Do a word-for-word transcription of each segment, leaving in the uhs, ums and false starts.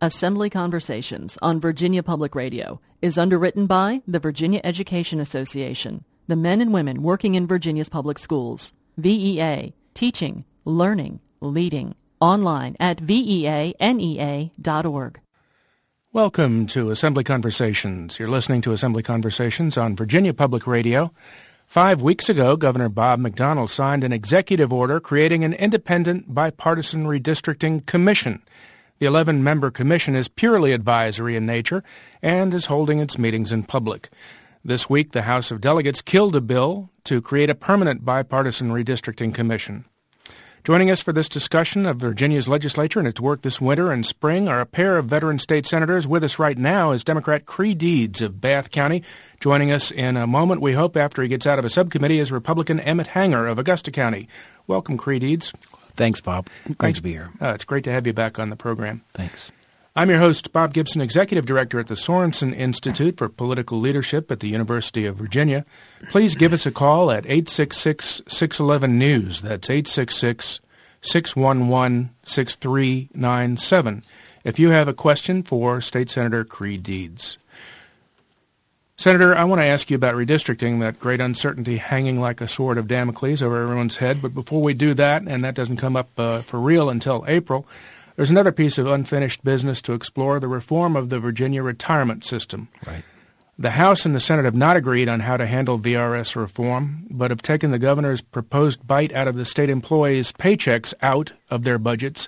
Assembly Conversations on Virginia Public Radio is underwritten by the Virginia Education Association, the men and women working in Virginia's public schools. V E A, teaching, learning, leading. Online at V E A N E A dot org. Welcome to Assembly Conversations. You're listening to Assembly Conversations on Virginia Public Radio. Five weeks ago, Governor Bob McDonnell signed an executive order creating an independent bipartisan redistricting commission. The eleven-member commission is purely advisory in nature and is holding its meetings in public. This week, the House of Delegates killed a bill to create a permanent bipartisan redistricting commission. Joining us for this discussion of Virginia's legislature and its work this winter and spring are a pair of veteran state senators. With us right now is Democrat Creigh Deeds of Bath County. Joining us in a moment, we hope, after he gets out of a subcommittee, is Republican Emmett Hanger of Augusta County. Welcome, Creigh Deeds. Thanks, Bob. Great Thanks. to be here. Uh, it's great to have you back on the program. Thanks. I'm your host, Bob Gibson, Executive Director at the Sorensen Institute for Political Leadership at the University of Virginia. Please give us a call at eight six six, six one one, NEWS. That's eight six six, six one one, six three nine seven if you have a question for State Senator Creigh Deeds. Senator, I want to ask you about redistricting, that great uncertainty hanging like a sword of Damocles over everyone's head. But before we do that, and that doesn't come up uh, for real until April, there's another piece of unfinished business to explore, the reform of the Virginia retirement system. Right. The House and the Senate have not agreed on how to handle V R S reform, but have taken the governor's proposed bite out of the state employees' paychecks out of their budgets.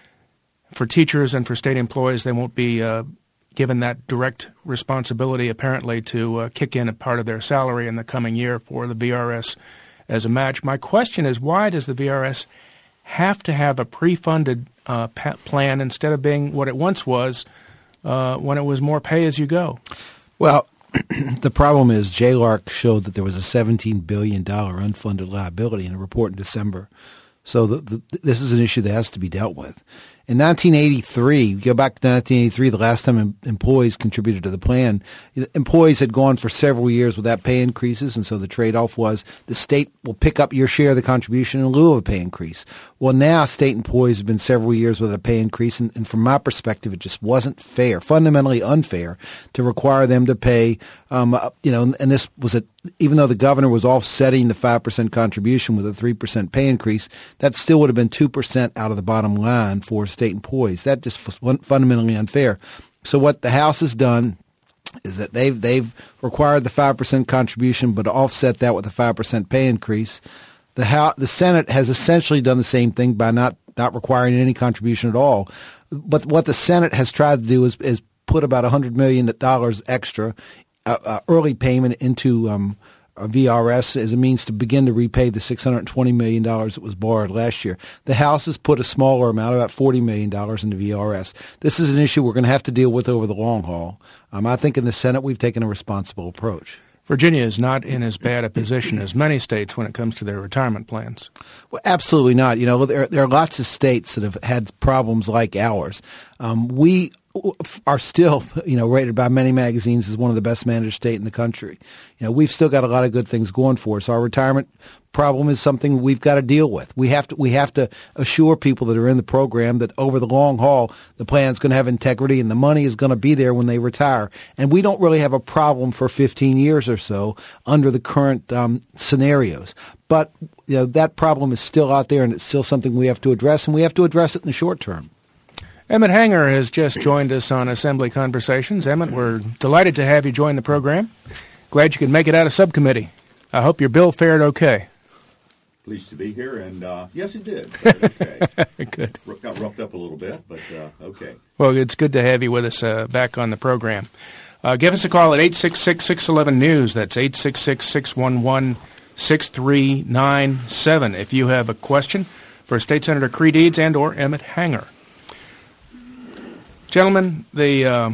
For teachers and for state employees, they won't be uh, given that direct responsibility, apparently, to uh, kick in a part of their salary in the coming year for the V R S as a match. My question is, why does the V R S have to have a pre-funded uh, pa- plan instead of being what it once was uh, when it was more pay-as-you-go? Well, the problem is J L A R C showed that there was a seventeen billion dollars unfunded liability in a report in December. So the, the, this is an issue that has to be dealt with. In nineteen eighty-three, go back to nineteen eighty-three, the last time em- employees contributed to the plan, employees had gone for several years without pay increases, and so the trade-off was the state will pick up your share of the contribution in lieu of a pay increase. Well, now state employees have been several years without a pay increase, and, and from my perspective, it just wasn't fair, fundamentally unfair, to require them to pay, um, you know, and this was a even though the governor was offsetting the five percent contribution with a three percent pay increase, that still would have been two percent out of the bottom line for state employees. That just was fundamentally unfair. So what the House has done is that they've they've required the five percent contribution, but offset that with a five percent pay increase. The House, the Senate has essentially done the same thing by not, not requiring any contribution at all. But what the Senate has tried to do is, is put about one hundred million dollars extra uh, uh, early payment into um, a V R S as a means to begin to repay the six hundred twenty million dollars that was borrowed last year. The House has put a smaller amount, about forty million dollars, into V R S. This is an issue we're going to have to deal with over the long haul. Um, I think in the Senate we've taken a responsible approach. Virginia is not in as bad a position as many states when it comes to their retirement plans. Well, absolutely not. You know, there, there are lots of states that have had problems like ours. Um, we are still, you know, rated by many magazines as one of the best managed state in the country. You know, we've still got a lot of good things going for us. Our retirement problem is something we've got to deal with. We have to we have to assure people that are in the program that over the long haul, the plan is going to have integrity and the money is going to be there when they retire. And we don't really have a problem for fifteen years or so under the current um, scenarios. But you know, that problem is still out there, and it's still something we have to address, and we have to address it in the short term. Emmett Hanger has just joined us on Assembly Conversations. Emmett, we're delighted to have you join the program. Glad you could make it out of subcommittee. I hope your bill fared okay. Pleased to be here, and uh, yes, it did. Okay. Good. Got roughed up a little bit, but uh, okay. Well, it's good to have you with us uh, back on the program. Uh, give us a call at eight six six, six one one, NEWS. That's eight six six, six one one, six three nine seven if you have a question for State Senator Creigh Deeds and or Emmett Hanger. Gentlemen, the uh,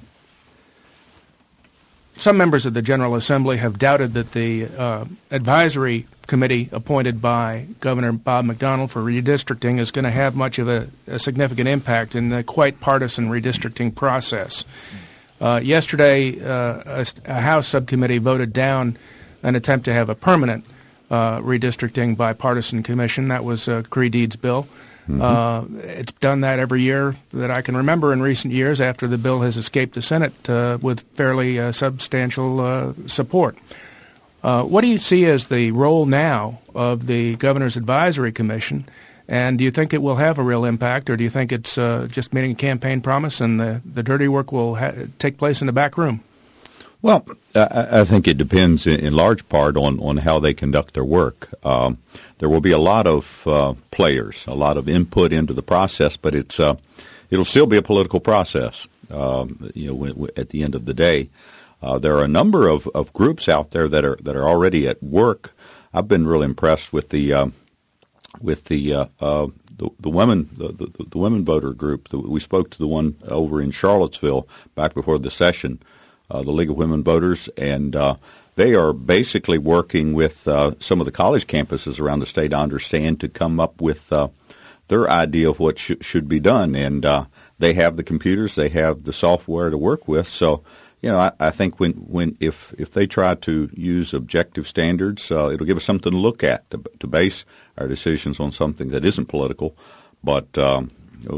some members of the General Assembly have doubted that the uh, advisory committee appointed by Governor Bob McDonnell for redistricting is going to have much of a, a significant impact in the quite partisan redistricting process. Uh, yesterday, uh, a, a House subcommittee voted down an attempt to have a permanent uh, redistricting bipartisan commission. That was uh, Creigh Deeds' bill. Mm-hmm. Uh, it's done that every year that I can remember in recent years after the bill has escaped the Senate uh, with fairly uh, substantial uh, support. Uh, what do you see as the role now of the Governor's Advisory Commission, and do you think it will have a real impact, or do you think it's uh, just meeting a campaign promise and the, the dirty work will ha- take place in the back room? Well, I, I think it depends in, in large part on, on how they conduct their work. Um, there will be a lot of uh, players, a lot of input into the process, but it's uh, it'll still be a political process. Um, you know, w- w- at the end of the day, uh, there are a number of, of groups out there that are that are already at work. I've been really impressed with the uh, with the uh, uh, the, the women the, the, the women voter group. The, we spoke to the one over in Charlottesville back before the session. Uh, the League of Women Voters, and uh, they are basically working with uh, some of the college campuses around the state, I understand, to come up with uh, their idea of what sh- should be done. And uh, they have the computers, they have the software to work with. So, you know, I, I think when, when if if they try to use objective standards, uh, it'll give us something to look at to, to base our decisions on something that isn't political. But um,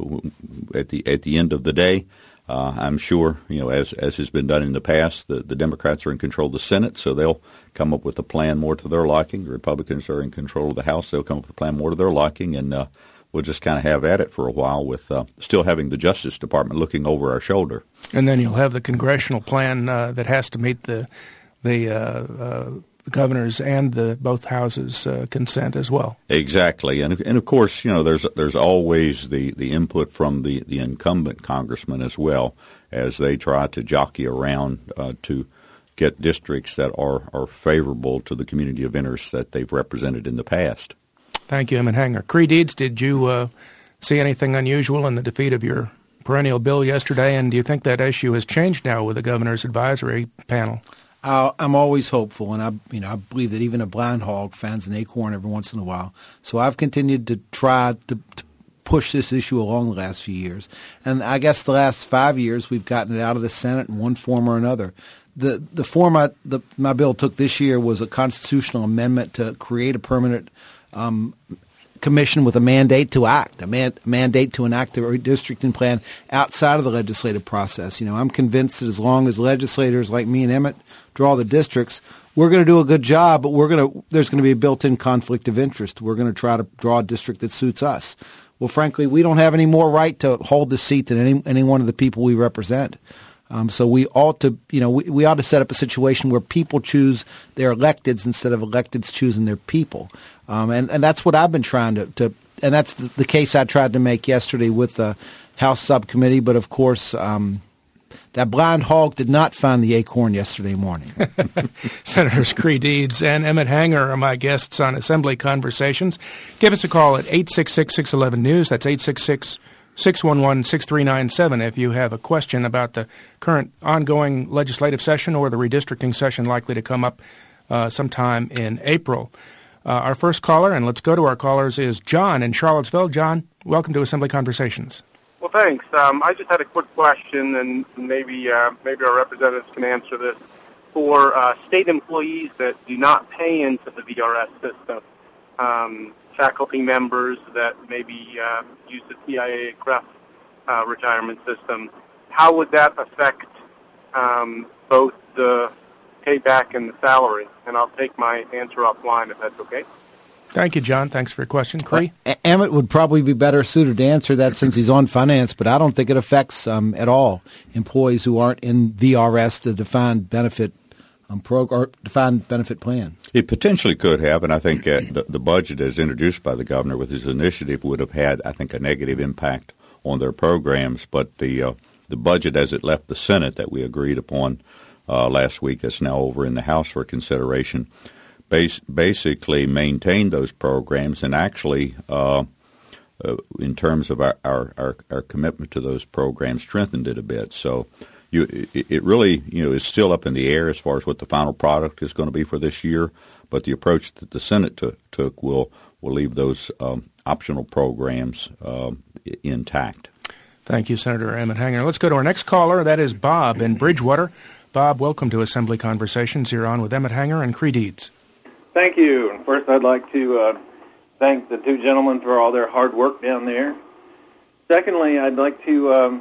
at the at the end of the day, Uh, I'm sure, you know, as as has been done in the past, the, the Democrats are in control of the Senate, so they'll come up with a plan more to their liking. The Republicans are in control of the House, they'll come up with a plan more to their liking, and uh, we'll just kind of have at it for a while with uh, still having the Justice Department looking over our shoulder. And then you'll have the congressional plan uh, that has to meet the the uh, uh, governors and the both houses' uh, consent as well. Exactly, and and of course, you know, there's there's always the, the input from the, the incumbent congressman as well, as they try to jockey around uh, to get districts that are, are favorable to the community of interest that they've represented in the past. Thank you, Emmett Hanger. Cree Deeds, did you uh, see anything unusual in the defeat of your perennial bill yesterday, and do you think that issue has changed now with the governor's advisory panel? Uh, I'm always hopeful, and I, you know, I believe that even a blind hog finds an acorn every once in a while. So I've continued to try to, to push this issue along the last few years, and I guess the last five years we've gotten it out of the Senate in one form or another. The the form I, the, my bill took this year was a constitutional amendment to create a permanent um, commission with a mandate to act, a, man, a mandate to enact a redistricting plan outside of the legislative process. You know, I'm convinced that as long as legislators like me and Emmett draw the districts, we're going to do a good job, but we're going to there's going to be a built-in conflict of interest. We're going to try to draw a district that suits us. Well, frankly, we don't have any more right to hold the seat than any any one of the people we represent. Um, so we ought to, you know, we, we ought to set up a situation where people choose their electeds instead of electeds choosing their people. Um, and, and that's what I've been trying to, to and that's the, the case I tried to make yesterday with the House subcommittee. But, of course, um, that blind hog did not find the acorn yesterday morning. Senators Cree Deeds and Emmett Hanger are my guests on Assembly Conversations. Give us a call at eight six six, six one one, news. That's eight six six, six one one, six three nine seven if you have a question about the current ongoing legislative session or the redistricting session likely to come up uh, sometime in April. Uh, our first caller, and let's go to our callers, is John in Charlottesville. John, welcome to Assembly Conversations. Well, thanks. Um, I just had a quick question, and maybe uh, maybe our representatives can answer this. For uh, state employees that do not pay into the V R S system, um, faculty members that maybe uh, use the T I A C R E F uh, retirement system, how would that affect um, both the payback and the salary? And I'll take my answer offline if that's okay. Thank you, John. Thanks for your question. Cree? Uh, Emmett would probably be better suited to answer that since he's on finance, but I don't think it affects um, at all employees who aren't in V R S, the defined benefit um, prog- or defined benefit plan. It potentially could have, and I think uh, the, the budget as introduced by the governor with his initiative would have had, I think, a negative impact on their programs. But the uh, the budget as it left the Senate that we agreed upon uh, last week, that's now over in the House for consideration, base, basically maintained those programs and actually, uh, uh, in terms of our, our, our, our commitment to those programs, strengthened it a bit. So you, it, it really, you know, is still up in the air as far as what the final product is going to be for this year. But the approach that the Senate t- took will will leave those um, optional programs um, intact. Thank you, Senator Emmett Hanger. Let's go to our next caller. That is Bob in Bridgewater. Bob, welcome to Assembly Conversations. You're on with Emmett Hanger and Cree Deeds. Thank you. First, I'd like to uh, thank the two gentlemen for all their hard work down there. Secondly, I'd like to um,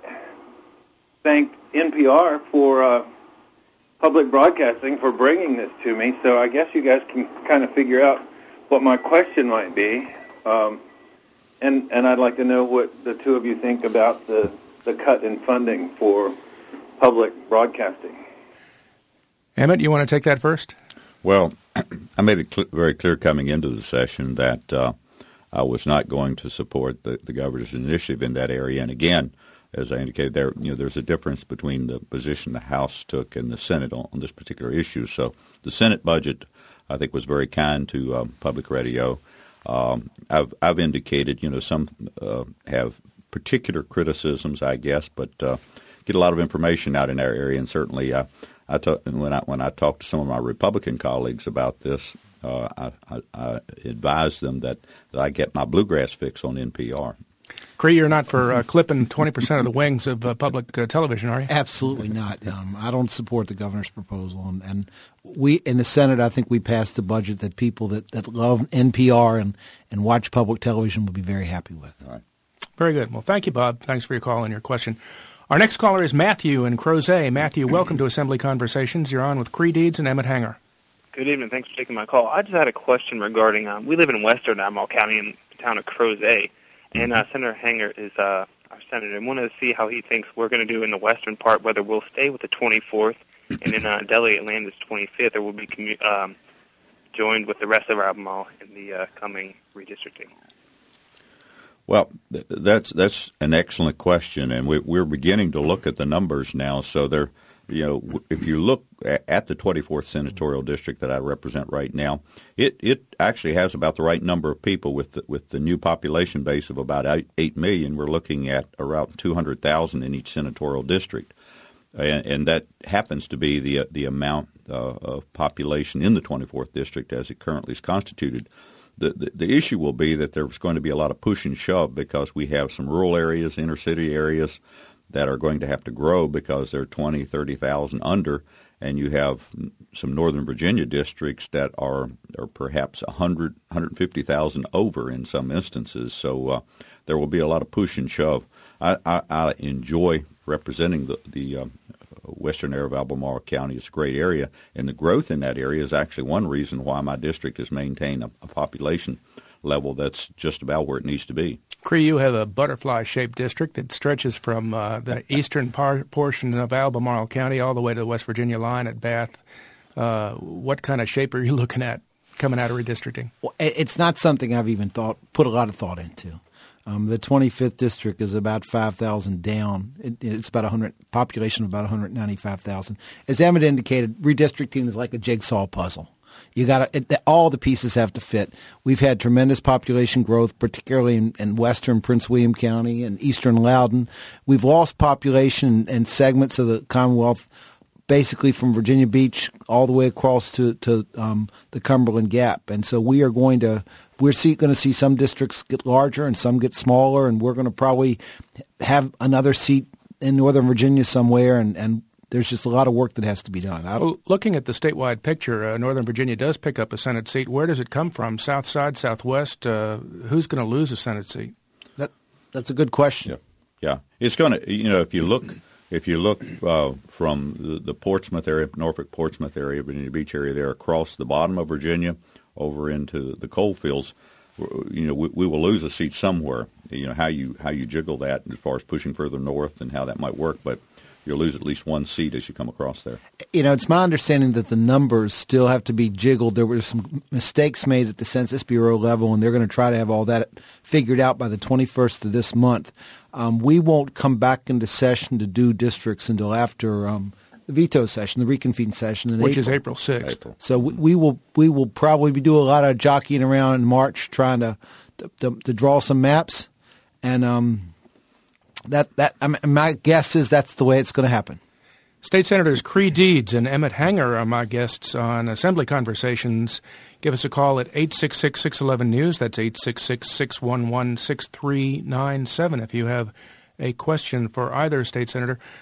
thank N P R for uh, public broadcasting for bringing this to me. So I guess you guys can kind of figure out what my question might be. Um, and, and I'd like to know what the two of you think about the, the cut in funding for public broadcasting. Emmett, you want to take that first? Well, I made it cl- very clear coming into the session that uh, I was not going to support the, the governor's initiative in that area. And again, as I indicated, there you know there's a difference between the position the House took and the Senate on, on this particular issue. So the Senate budget, I think, was very kind to um, public radio. Um, I've I've indicated, you know, some uh, have particular criticisms, I guess, but uh, get a lot of information out in our area, and certainly uh, I talk, when I when I talk to some of my Republican colleagues about this, uh, I, I, I advise them that, that I get my bluegrass fix on N P R. Cree, you're not for uh, clipping twenty percent of the wings of uh, public uh, television, are you? Absolutely not. Um, I don't support the governor's proposal. And, and we in the Senate, I think we passed a budget that people that, that love N P R and, and watch public television will be very happy with. All right. Very good. Well, thank you, Bob. Thanks for your call and your question. Our next caller is Matthew in Crozet. Matthew, welcome to Assembly Conversations. You're on with Cree Deeds and Emmett Hanger. Good evening. Thanks for taking my call. I just had a question regarding, um, we live in western Albemarle County in the town of Crozet, and uh, Senator Hanger is uh, our senator. I wanted to see how he thinks we're going to do in the western part, whether we'll stay with the twenty-fourth and in uh, Delegate Landis twenty-fifth, or we'll be commu- um, joined with the rest of Albemarle in the uh, coming redistricting. Well, th- that's that's an excellent question, and we, we're beginning to look at the numbers now. So there, you know, if you look at the twenty-fourth senatorial district that I represent right now, it, it actually has about the right number of people with the, with the new population base of about eight million. We're looking at around two hundred thousand in each senatorial district, and, and that happens to be the the amount uh, of population in the twenty-fourth district as it currently is constituted. The, the the issue will be that there's going to be a lot of push and shove because we have some rural areas, inner city areas that are going to have to grow because they're twenty, thirty thousand under, and you have some Northern Virginia districts that are, are perhaps one hundred, one hundred fifty thousand over in some instances. So uh, there will be a lot of push and shove. I, I, I enjoy representing the, the uh, western area of Albemarle County. It's a great area, and the growth in that area is actually one reason why my district has maintained a, a population level that's just about where it needs to be. Cree, you have a butterfly-shaped district that stretches from uh, the eastern par- portion of Albemarle County all the way to the West Virginia line at Bath. Uh, what kind of shape are you looking at coming out of redistricting? Well, it's not something I've even thought put a lot of thought into. Um, the twenty-fifth district is about five thousand down. It, it's about one hundred population of about one hundred ninety-five thousand. As Emmett indicated, redistricting is like a jigsaw puzzle. You got to all the pieces have to fit. We've had tremendous population growth, particularly in, in western Prince William County and eastern Loudoun. We've lost population and segments of the Commonwealth, basically from Virginia Beach all the way across to to um, the Cumberland Gap, and so we are going to. We're see, going to see some districts get larger and some get smaller, and we're going to probably have another seat in Northern Virginia somewhere, and, and there's just a lot of work that has to be done. Well, looking at the statewide picture, uh, Northern Virginia does pick up a Senate seat. Where does it come from? South side, Southwest? Uh, who's going to lose a Senate seat? That That's a good question. Yeah, yeah. It's going to, you know, if you look if you look uh, from the, the Portsmouth area, Norfolk Portsmouth area, Virginia Beach area there across the bottom of Virginia, over into the coal fields, you know, we, we will lose a seat somewhere. You know, how you how you jiggle that as far as pushing further north and how that might work, but you'll lose at least one seat as you come across there. You know, it's my understanding that the numbers still have to be jiggled. There were some mistakes made at the Census Bureau level, and they're going to try to have all that figured out by the twenty-first of this month. Um, we won't come back into session to do districts until after um, the veto session, the reconvene session in Which April. is April sixth. April. So we, we will we will probably do a lot of jockeying around in March trying to to, to, to draw some maps, and um, that that I mean, my guess is that's the way it's going to happen. State Senators Cree Deeds and Emmett Hanger are my guests on Assembly Conversations. Give us a call at eight six six, six one one, news. That's eight six six, six one one, six three nine seven if you have a question for either state senator.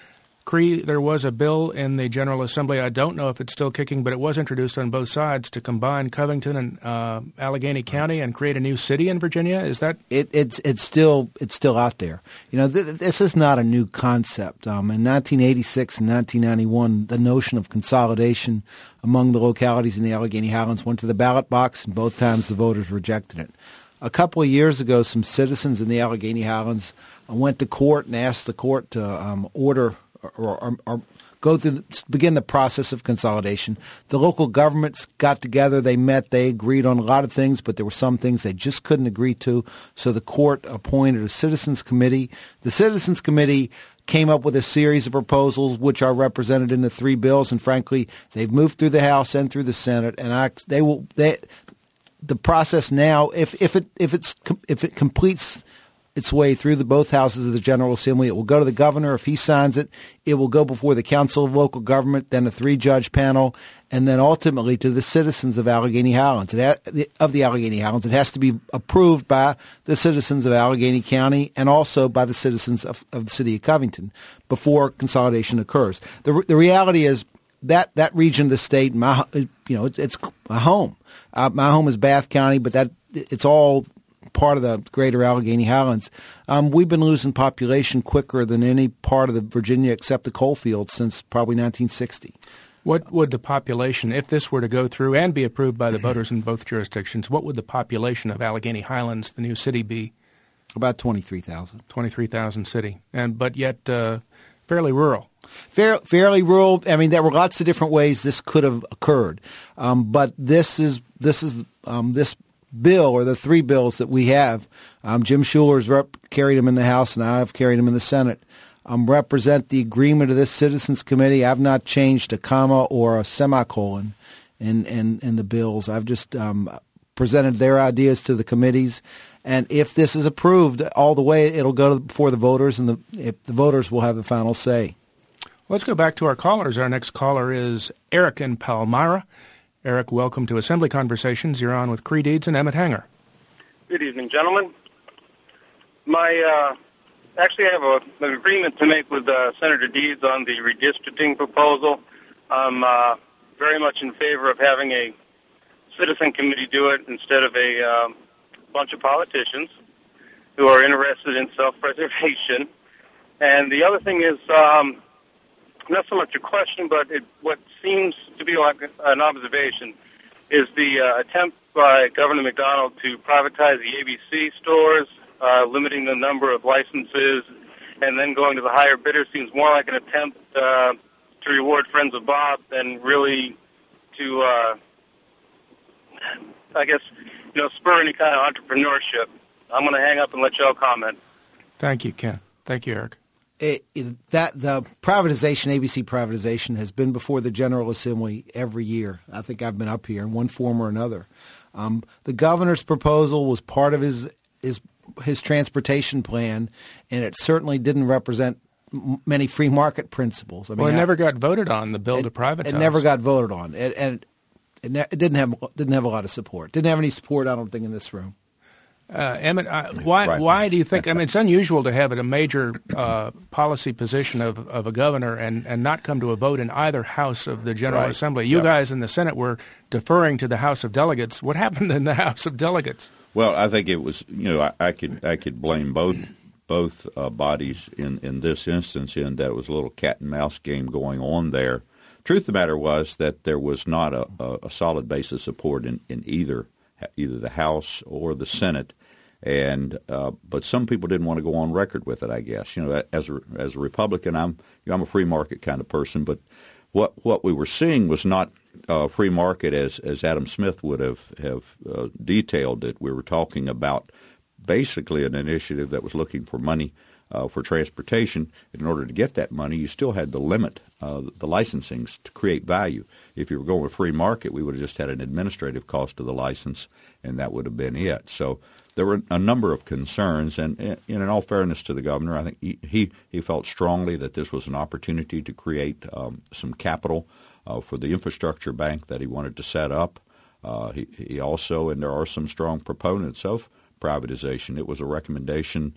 Cree, there was a bill in the General Assembly. I don't know if it's still kicking, but it was introduced on both sides to combine Covington and uh, Allegheny County and create a new city in Virginia. Is that it? It's it's still it's still out there. You know, th- this is not a new concept. Um, in nineteen eighty-six and nineteen ninety-one, the notion of consolidation among the localities in the Allegheny Highlands went to the ballot box, and both times the voters rejected it. A couple of years ago, some citizens in the Allegheny Highlands went to court and asked the court to um, order or, or, or go through, the, begin the process of consolidation. The local governments got together, they met, they agreed on a lot of things, but there were some things they just couldn't agree to. So the court appointed a citizens committee. The citizens committee came up with a series of proposals which are represented in the three bills, and frankly, they've moved through the House and through the Senate, and I, they will. They, the process now, if if it if it's if it completes its way through the both houses of the General Assembly, it will go to the governor. If he signs it, it will go before the Council of Local Government, then a three-judge panel, and then ultimately to the citizens of Allegheny Highlands. It ha- of the Allegheny Highlands, it has to be approved by the citizens of Allegheny County and also by the citizens of, of the city of Covington before consolidation occurs. The the reality is that that region of the state, my you know, it's, it's my home. Uh, my home is Bath County, but that it's all part of the greater Allegheny Highlands. Um, we've been losing population quicker than any part of the Virginia except the coal fields since probably nineteen sixty. What would the population, if this were to go through and be approved by the voters in both jurisdictions, what would the population of Allegheny Highlands, the new city, be? About twenty-three thousand. twenty-three thousand city, and but yet uh, fairly rural. Fair, fairly rural. I mean, there were lots of different ways this could have occurred, um, but this is this is um, this bill or the three bills that we have. Um, Jim Schuler's rep- carried them in the House, and I've carried them in the Senate. Um, represent the agreement of this Citizens Committee. I've not changed a comma or a semicolon in in, in the bills. I've just um, presented their ideas to the committees. And if this is approved all the way, it'll go before the voters, and the, if the voters will have the final say. Let's go back to our callers. Our next caller is Eric in Palmyra. Eric, welcome to Assembly Conversations. You're on with Cree Deeds and Emmett Hanger. Good evening, gentlemen. My uh, actually, I have a, an agreement to make with uh, Senator Deeds on the redistricting proposal. I'm uh, very much in favor of having a citizen committee do it instead of a um, bunch of politicians who are interested in self-preservation. And the other thing is, um, not so much a question, but it, what seems to be like an observation is the uh, attempt by Governor McDonald to privatize the A B C stores, uh, limiting the number of licenses, and then going to the higher bidder seems more like an attempt uh, to reward Friends of Bob than really to, uh, I guess, you know, spur any kind of entrepreneurship. I'm going to hang up and let y'all comment. Thank you, Ken. Thank you, Eric. It, it, that the privatization, A B C privatization, has been before the General Assembly every year. I think I've been up here in one form or another. Um, the governor's proposal was part of his his his transportation plan, and it certainly didn't represent m- many free market principles. I mean, well, it I, never got voted on, the bill it, to privatize. It never got voted on, it, and it, ne- it didn't have didn't have a lot of support. Didn't have any support, I don't think, in this room. Uh, Emmett, uh, why Right. why do you think? I mean, it's unusual to have a major uh, policy position of, of a governor and, and not come to a vote in either house of the General Right. Assembly. You Yep. guys in the Senate were deferring to the House of Delegates. What happened in the House of Delegates? Well, I think it was, you know, I, I could I could blame both both uh, bodies in, in this instance in that it was a little cat and mouse game going on there. Truth of the matter was that there was not a, a, a solid base of support in, in either either the House or the Senate. And uh, but some people didn't want to go on record with it. I guess you know, as a as a Republican, I'm you know, I'm a free market kind of person. But what what we were seeing was not uh, free market as as Adam Smith would have have uh, detailed it. We were talking about basically an initiative that was looking for money uh, for transportation. And in order to get that money, you still had to limit uh, the licensings to create value. If you were going with free market, we would have just had an administrative cost of the license, and that would have been it. So there were a number of concerns, and, and in all fairness to the governor, I think he, he, he felt strongly that this was an opportunity to create um, some capital uh, for the infrastructure bank that he wanted to set up. Uh, he, he also, and there are some strong proponents of privatization. It was a recommendation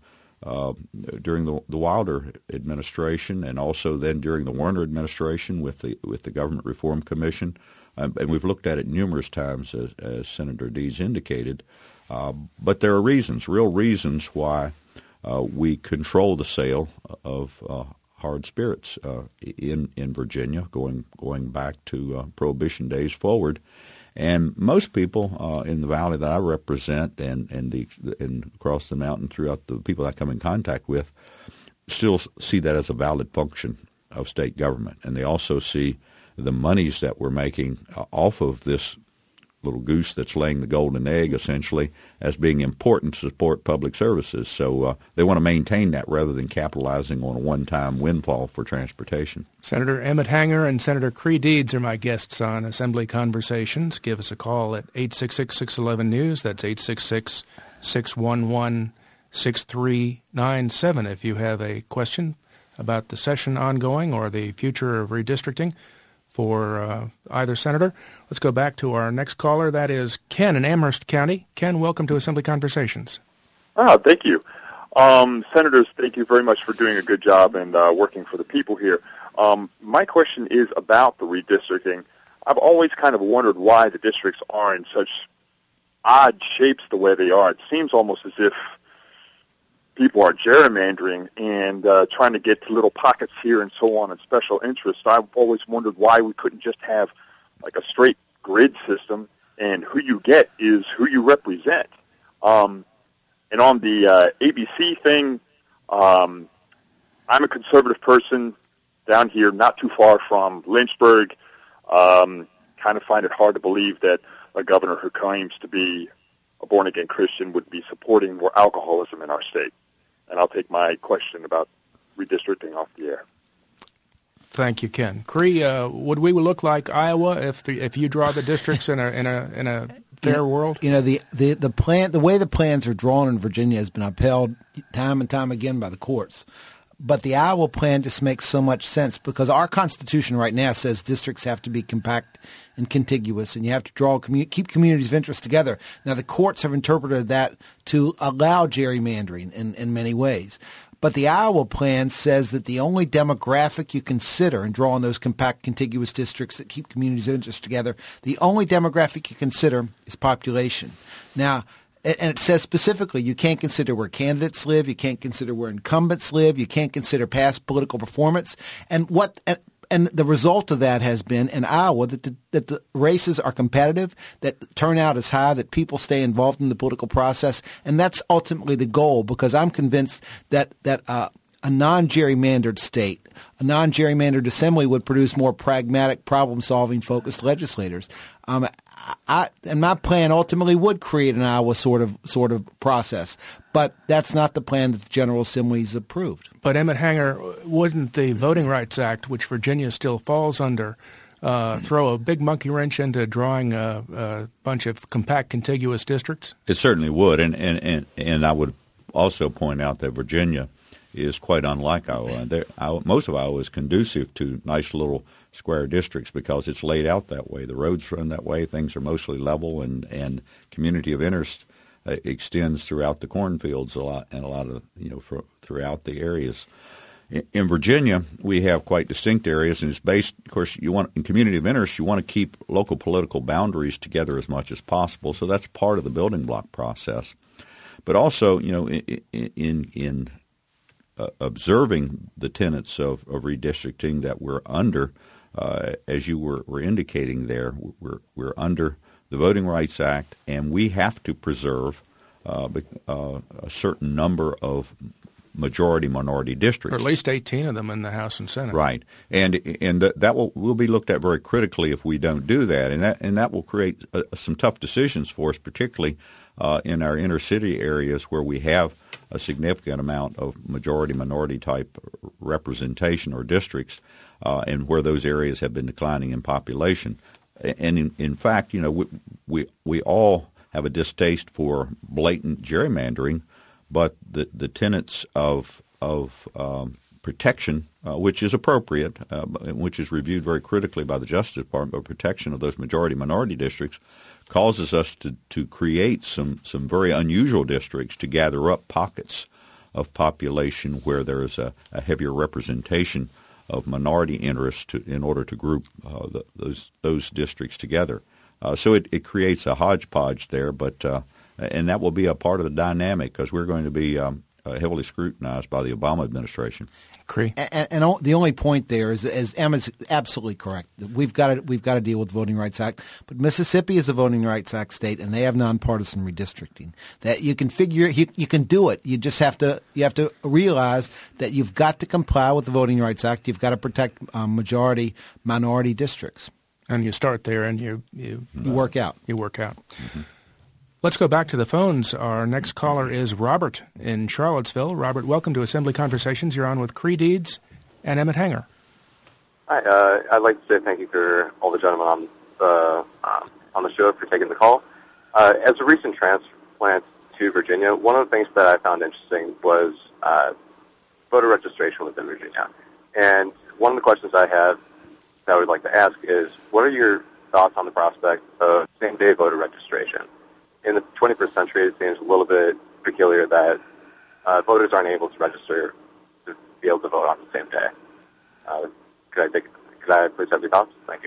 uh, during the, the Wilder administration, and also then during the Warner administration with the with the Government Reform Commission. Um, and we've looked at it numerous times, as, as Senator Deeds indicated. Uh, but there are reasons, real reasons, why uh, we control the sale of uh, hard spirits uh, in in Virginia, going going back to uh, Prohibition days forward. And most people uh, in the valley that I represent, and and the and across the mountain, throughout the people I come in contact with, still see that as a valid function of state government, and they also see the monies that we're making uh, off of this little goose that's laying the golden egg, essentially, as being important to support public services. So uh, they want to maintain that rather than capitalizing on a one-time windfall for transportation. Senator Emmett Hanger and Senator Cree Deeds are my guests on Assembly Conversations. Give us a call at eight six six, six one one, news. That's eight six six, six one one, six three nine seven if you have a question about the session ongoing or the future of redistricting for uh, either senator. Let's go back to our next caller. That is Ken in Amherst County. Ken, welcome to Assembly Conversations. Ah, thank you. Um, Senators, thank you very much for doing a good job and uh, working for the people here. Um, my question is about the redistricting. I've always kind of wondered why the districts are in such odd shapes the way they are. It seems almost as if people are gerrymandering and uh, trying to get to little pockets here and so on and special interests. I've always wondered why we couldn't just have like a straight grid system, and who you get is who you represent. Um, and on the uh, A B C thing, um, I'm a conservative person down here, not too far from Lynchburg. Um, kind of find it hard to believe that a governor who claims to be a born-again Christian would be supporting more alcoholism in our state. And I'll take my question about redistricting off the air. Thank you, Ken. Cree, uh, would we look like Iowa if the, if you draw the districts in a in a in a fair you, world? You know, the, the, the plan, the way the plans are drawn in Virginia has been upheld time and time again by the courts. But the Iowa plan just makes so much sense because our Constitution right now says districts have to be compact and contiguous, and you have to draw commu- keep communities of interest together. Now, the courts have interpreted that to allow gerrymandering in, in many ways. But the Iowa plan says that the only demographic you consider in drawing those compact, contiguous districts that keep communities of interest together, the only demographic you consider is population. Now, and it says specifically you can't consider where candidates live, you can't consider where incumbents live, you can't consider past political performance. And what and the result of that has been in Iowa that the, that the races are competitive, that turnout is high, that people stay involved in the political process, and that's ultimately the goal. Because I'm convinced that that uh, a non-gerrymandered state, a non-gerrymandered assembly would produce more pragmatic, problem-solving, focused legislators. Um, I, and my plan ultimately would create an Iowa sort of sort of process, but that's not the plan that the General Assembly's approved. But Emmett Hanger, wouldn't the Voting Rights Act, which Virginia still falls under, uh, throw a big monkey wrench into drawing a, a bunch of compact, contiguous districts? It certainly would, and and, and, and I would also point out that Virginia is quite unlike Iowa. There, most of Iowa is conducive to nice little square districts because it's laid out that way. The roads run that way. Things are mostly level, and, and community of interest uh, extends throughout the cornfields a lot and a lot of, you know, for, throughout the areas. In, in Virginia, we have quite distinct areas, and it's based, of course, you want in community of interest, you want to keep local political boundaries together as much as possible. So that's part of the building block process. But also, you know, in in, in uh, observing the tenets of, of redistricting that we're under. Uh, as you were, were indicating there, we're, we're under the Voting Rights Act, and we have to preserve uh, uh, a certain number of majority-minority districts. Or at least eighteen of them in the House and Senate. Right. And and th- that will, will be looked at very critically if we don't do that, and that, and that will create uh, some tough decisions for us, particularly uh, in our inner-city areas where we have a significant amount of majority-minority type representation or districts, uh, and where those areas have been declining in population. And in, in fact, you know, we, we we all have a distaste for blatant gerrymandering, but the the tenets of of um, protection, uh, which is appropriate, uh, which is reviewed very critically by the Justice Department, but protection of those majority-minority districts causes us to, to create some, some very unusual districts to gather up pockets of population where there is a, a heavier representation of minority interests to, in order to group uh, the, those those districts together. Uh, so it, it creates a hodgepodge there, but uh, and that will be a part of the dynamic because we're going to be um, uh, heavily scrutinized by the Obama administration. And, and, and the only point there is, is Emma's absolutely correct. We've got to we've got to deal with the Voting Rights Act, but Mississippi is a Voting Rights Act state, and they have nonpartisan redistricting. That you can figure you, you can do it. You just have to you have to realize that you've got to comply with the Voting Rights Act. You've got to protect um, majority minority districts. And you start there, and you you, you uh, work out. You work out. Mm-hmm. Let's go back to the phones. Our next caller is Robert in Charlottesville. Robert, welcome to Assembly Conversations. You're on with Cree Deeds and Emmett Hanger. Hi. Uh, I'd like to say thank you for all the gentlemen on the uh, on the show for taking the call. Uh, as a recent transplant to Virginia, one of the things that I found interesting was uh, voter registration within Virginia. And one of the questions I have that I would like to ask is, what are your thoughts on the prospect of same-day voter registration? In the twenty-first century, it seems a little bit peculiar that uh, voters aren't able to register to be able to vote on the same day. Uh, could I take, could I please have your thoughts? Thank you.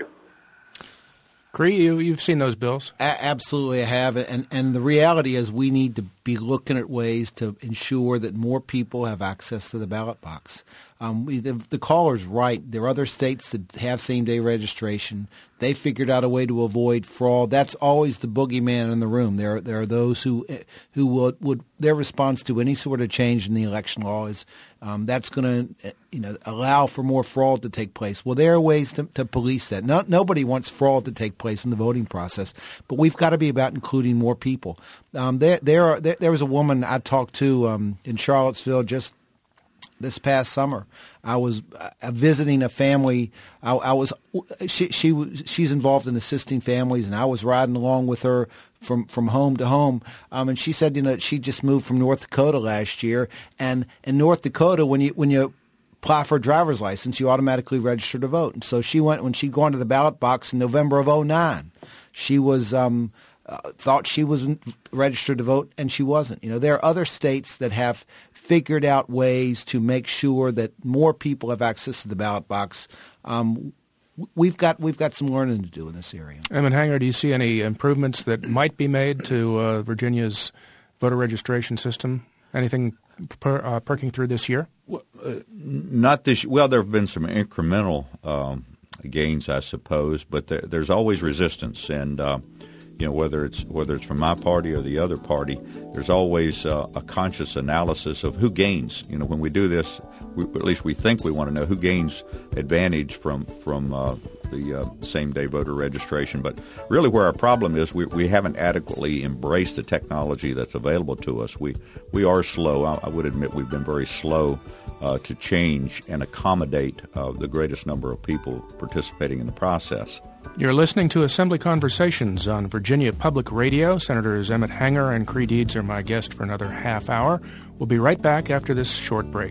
Cree, you, you've seen those bills. A- absolutely, I have. And, and the reality is we need to be looking at ways to ensure that more people have access to the ballot box. Um, we, the, the caller's right. There are other states that have same-day registration. They figured out a way to avoid fraud. That's always the boogeyman in the room. There, there are those who who would, would their response to any sort of change in the election law is um, that's going to you know allow for more fraud to take place. Well, there are ways to, to police that. No, nobody wants fraud to take place in the voting process, but we've got to be about including more people. Um, there, there are there, there was a woman I talked to um, in Charlottesville just this past summer. I was uh, visiting a family. I, I was she she was she's involved in assisting families, and I was riding along with her from, from home to home. Um, and she said, you know, she just moved from North Dakota last year, and in North Dakota, when you when you apply for a driver's license, you automatically register to vote. And so she went when she'd gone to the ballot box in November of oh nine. She was. Um, Uh, thought she was registered to vote, and she wasn't. You know, there are other states that have figured out ways to make sure that more people have access to the ballot box. Um, we've got we've got some learning to do in this area. Emmett Hanger, do you see any improvements that might be made to uh, Virginia's voter registration system? Anything per, uh, perking through this year? Well, uh, not this. Well, there have been some incremental um, gains, I suppose, but there, there's always resistance, and uh, you know, whether it's whether it's from my party or the other party, there's always uh, a conscious analysis of who gains. You know, when we do this, we, at least we think we want to know who gains advantage from from uh, the uh, same-day voter registration. But really, where our problem is, we we haven't adequately embraced the technology that's available to us. We we are slow. I, I would admit we've been very slow uh, to change and accommodate uh, the greatest number of people participating in the process. You're listening to Assembly Conversations on Virginia Public Radio. Senators Emmett Hanger and Cree Deeds are my guest for another half hour. We'll be right back after this short break.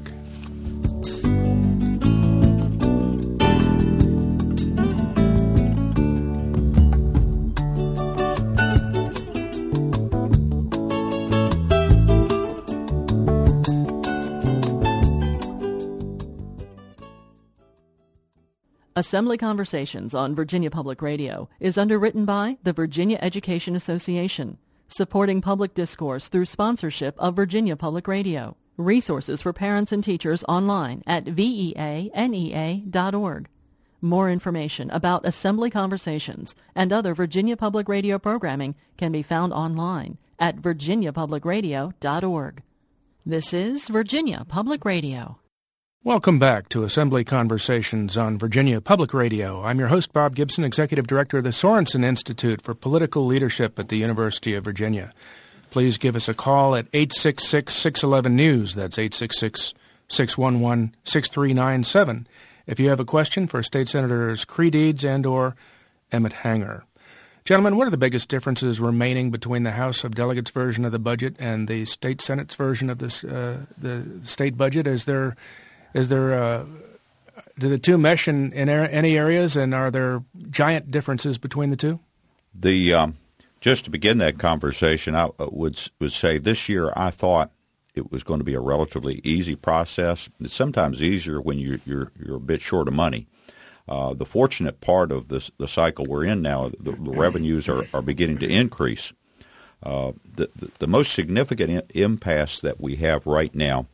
Assembly Conversations on Virginia Public Radio is underwritten by the Virginia Education Association, supporting public discourse through sponsorship of Virginia Public Radio. Resources for parents and teachers online at V E A N E A dot org. More information about Assembly Conversations and other Virginia Public Radio programming can be found online at virginia public radio dot org. This is Virginia Public Radio. Welcome back to Assembly Conversations on Virginia Public Radio. I'm your host, Bob Gibson, Executive Director of the Sorensen Institute for Political Leadership at the University of Virginia. Please give us a call at eight six six, six one one, news. That's eight six six, six one one, six three nine seven. If you have a question for State Senators Cree Deeds and or Emmett Hanger. Gentlemen, what are the biggest differences remaining between the House of Delegates version of the budget and the State Senate's version of this, uh, the state budget? Is there... Is there, uh, do the two mesh in, in any areas, and are there giant differences between the two? The um, just to begin that conversation, I would would say this year I thought it was going to be a relatively easy process. It's sometimes easier when you're you're, you're a bit short of money. Uh, the fortunate part of this, the cycle we're in now, the, the revenues are, are beginning to increase. Uh, the, the, the most significant in, impasse that we have right now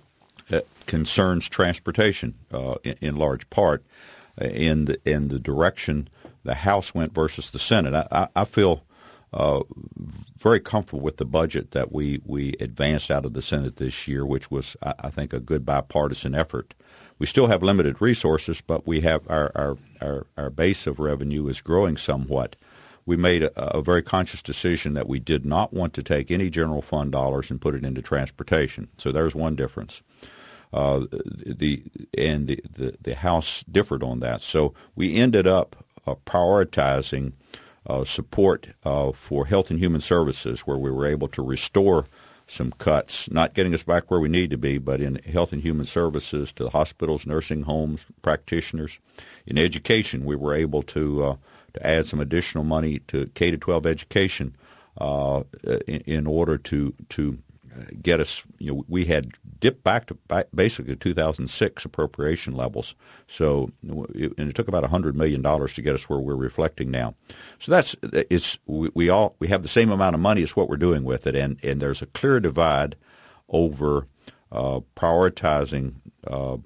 uh, concerns transportation uh, in, in large part uh, in the in the direction the House went versus the Senate. I, I, I feel uh, very comfortable with the budget that we, we advanced out of the Senate this year, which was, I, I think, a good bipartisan effort. We still have limited resources, but we have our, our, our, our base of revenue is growing somewhat. We made a, a very conscious decision that we did not want to take any general fund dollars and put it into transportation. So there's one difference. Uh, the and the, the, the House differed on that. So we ended up uh, prioritizing uh, support uh, for Health and Human Services, where we were able to restore some cuts, not getting us back where we need to be, but in Health and Human Services to the hospitals, nursing homes, practitioners. In education, we were able to uh, to add some additional money to K to twelve education uh, in, in order to to get us. You know, we had dipped back to back basically two thousand six appropriation levels. So, it, and it took about a hundred million dollars to get us where we're reflecting now. So that's it's we, we all we have the same amount of money as what we're doing with it, and and there's a clear divide over uh, prioritizing uh,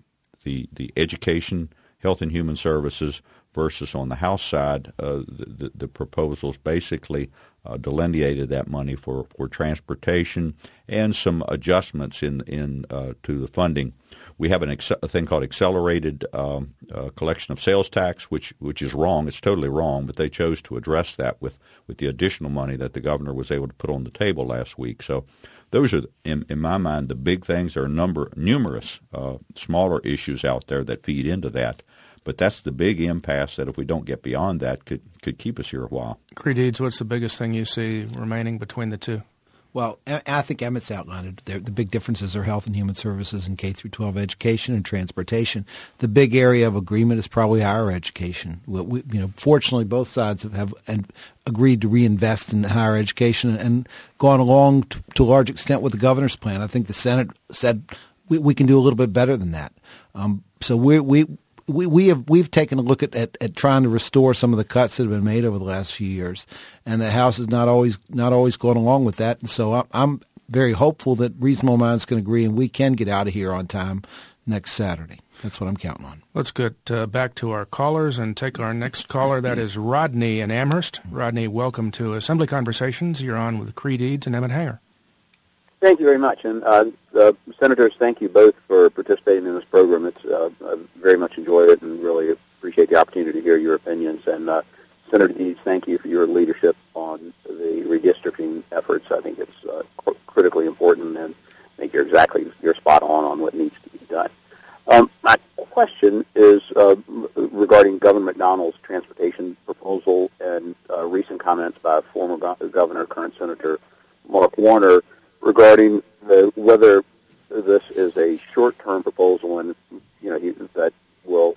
the the education, Health and Human Services versus on the House side, uh, the, the proposals basically uh, delineated that money for, for transportation and some adjustments in in uh, to the funding. We have an ex- a thing called accelerated um, uh, collection of sales tax, which which is wrong. It's totally wrong, but they chose to address that with, with the additional money that the governor was able to put on the table last week. So those are, in, in my mind, the big things. There are number numerous uh, smaller issues out there that feed into that. But that's the big impasse that if we don't get beyond that could could keep us here a while. Creed Eads, what's the biggest thing you see remaining between the two? Well, I think Emmett's outlined it. The big differences are Health and Human Services and K through twelve education and transportation. The big area of agreement is probably higher education. We, you know, fortunately, both sides have, have agreed to reinvest in higher education and gone along to, to a large extent with the governor's plan. I think the Senate said we, we can do a little bit better than that. Um, so we we. We we have we've taken a look at, at, at trying to restore some of the cuts that have been made over the last few years, and the House is not always not always going along with that. And so I'm, I'm very hopeful that reasonable minds can agree, and we can get out of here on time next Saturday. That's what I'm counting on. Let's get uh, back to our callers and take our next caller. That is Rodney in Amherst. Rodney, welcome to Assembly Conversations. You're on with Creed Eads and Emmett Hanger. Thank you very much. And uh, uh, Senators, thank you both for participating in this program. It's uh, I very much enjoyed it and really appreciate the opportunity to hear your opinions. And uh, Senator Eads, thank you for your leadership on the redistricting efforts. I think it's uh, cr- critically important, and I think you're exactly you're spot on on what needs to be done. Um, my question is uh, regarding Governor McDonnell's transportation proposal and uh, recent comments by former go- Governor, current Senator Mark Warner, regarding the, whether this is a short-term proposal and, you know, he, that will,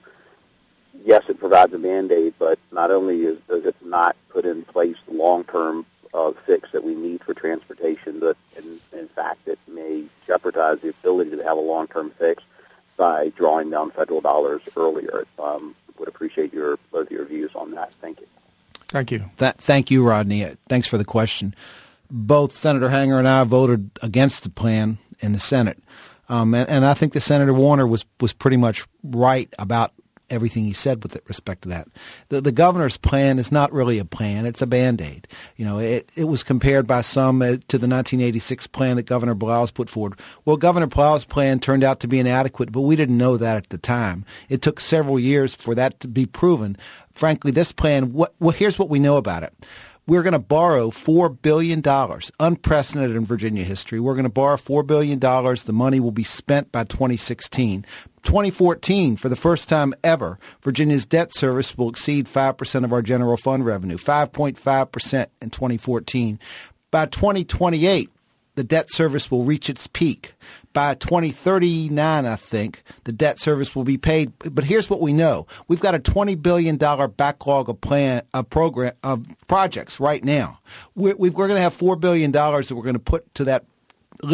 yes, it provides a mandate, but not only is, does it not put in place the long-term uh, fix that we need for transportation, but in, in fact it may jeopardize the ability to have a long-term fix by drawing down federal dollars earlier. Um, would appreciate your both your views on that. Thank you. Thank you. Th- thank you, Rodney. Thanks for the question. Both Senator Hanger and I voted against the plan in the Senate. Um, and, and I think that Senator Warner was, was pretty much right about everything he said with respect to that. The, the governor's plan is not really a plan. It's a Band-Aid. You know, it, it was compared by some uh, to the nineteen eighty-six plan that Governor Blouse put forward. Well, Governor Blouse's plan turned out to be inadequate, but we didn't know that at the time. It took several years for that to be proven. Frankly, this plan, what, well, here's what we know about it. We're going to borrow four billion dollars, unprecedented in Virginia history. We're going to borrow four billion dollars. The money will be spent by twenty sixteen. twenty fourteen, for the first time ever, Virginia's debt service will exceed five percent of our general fund revenue, five point five percent in twenty fourteen. By twenty twenty-eight, the debt service will reach its peak. By twenty thirty-nine, I think, the debt service will be paid. But here's what we know. We've got a twenty billion dollars backlog of plan, of program, of projects right now. We're, we're going to have four billion dollars that we're going to put to that list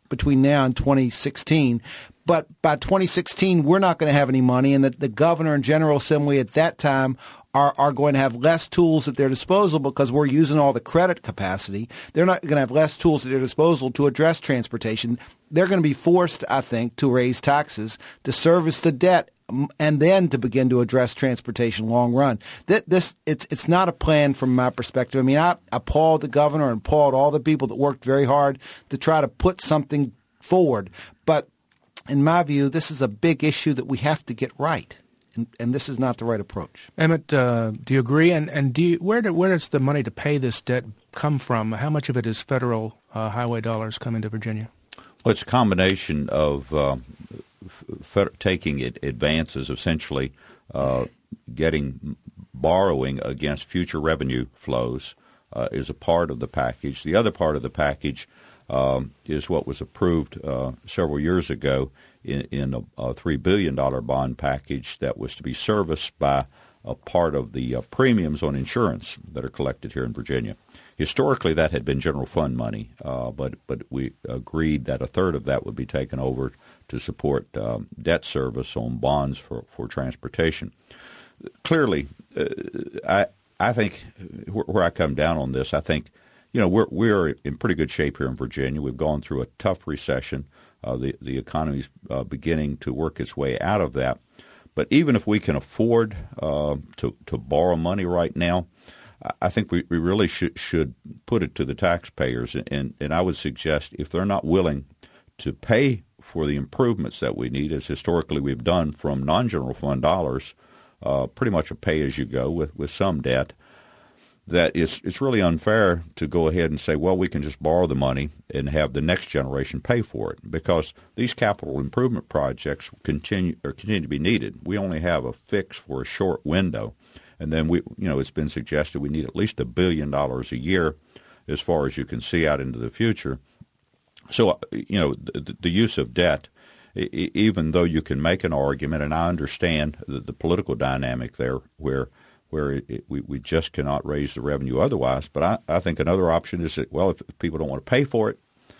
between now and twenty sixteen. But by twenty sixteen, we're not going to have any money, and that the governor and General Assembly at that time are, are going to have less tools at their disposal because we're using all the credit capacity. They're not going to have less tools at their disposal to address transportation. They're going to be forced, I think, to raise taxes to service the debt and then to begin to address transportation long run. This, this it's it's not a plan from my perspective. I mean, I applaud the governor and applaud all the people that worked very hard to try to put something forward. But in my view, this is a big issue that we have to get right, and, and this is not the right approach. Emmett, uh, do you agree? And and do you, where do, where does the money to pay this debt come from? How much of it is federal uh, highway dollars coming to Virginia? Well, it's a combination of uh, f- taking it advances, essentially uh, getting borrowing against future revenue flows uh, is a part of the package. The other part of the package Um, is what was approved uh, several years ago in, in a, a three billion dollars bond package that was to be serviced by a part of the uh, premiums on insurance that are collected here in Virginia. Historically, that had been general fund money, uh, but but we agreed that a third of that would be taken over to support um, debt service on bonds for, for transportation. Clearly, uh, I I think where, where I come down on this, I think You know, we're we're in pretty good shape here in Virginia. We've gone through a tough recession. Uh, the the economy's uh, beginning to work its way out of that. But even if we can afford uh, to to borrow money right now, I think we, we really should should put it to the taxpayers. And and I would suggest if they're not willing to pay for the improvements that we need, as historically we've done from non-general fund dollars, uh, pretty much a pay-as-you-go with, with some debt, that it's it's really unfair to go ahead and say, well, we can just borrow the money and have the next generation pay for it, because these capital improvement projects continue or continue to be needed. We only have a fix for a short window, and then we, you know, it's been suggested we need at least a billion dollars a year, as far as you can see out into the future. So, you know, the, the use of debt, even though you can make an argument, and I understand the, the political dynamic there, where where it, it, we, we just cannot raise the revenue otherwise. But I, I think another option is that, well, if, if people don't want to pay for it,